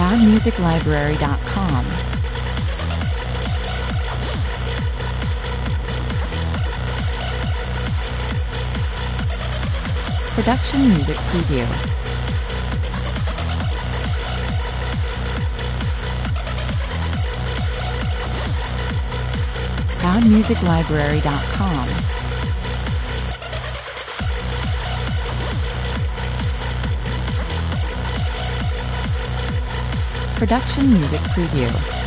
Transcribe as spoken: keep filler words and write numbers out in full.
loud music library dot com. Production Music Preview. loud music library dot com. Production Music Preview.